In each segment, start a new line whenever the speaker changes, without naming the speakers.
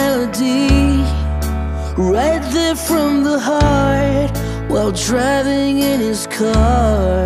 melody right there from the heart while driving in his car.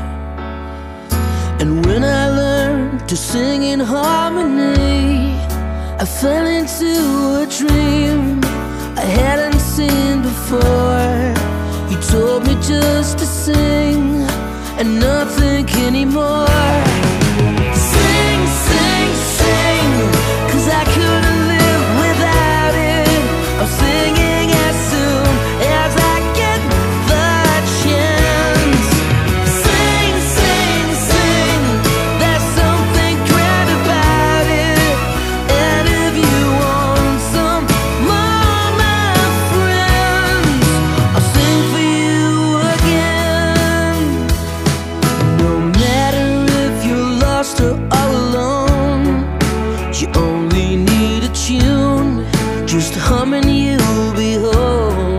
And when I learned to sing in harmony, I fell into a dream I hadn't seen before. He told me just to sing and not think anymore. Sing, sing, sing, 'cause I couldn't live without it. I'm singing as soon as I get the chance. Sing, sing, sing, there's something grand about it. And if you want some more, my friends, I'll sing for you again. No matter if you're lost or all alone, you only need a tune, just hum and you'll be home.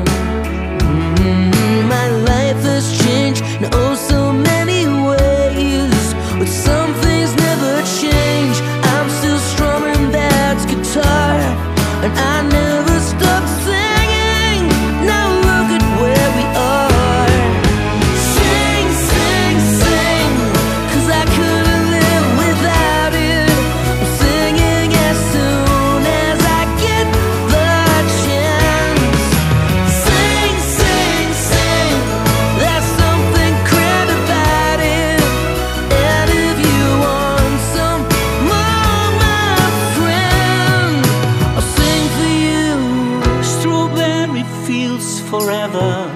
My life has changed in oh so many ways, but some things never change. I'm still strumming that guitar, and I never stop singing. Now look at where we are. Sing, sing, sing, 'cause I couldn't live without it. I'm singing as soon as I get the chance. Sing, sing, sing, there's something grand about it. And if you want some more, my friend, I'll sing for you. Strawberry fields forever,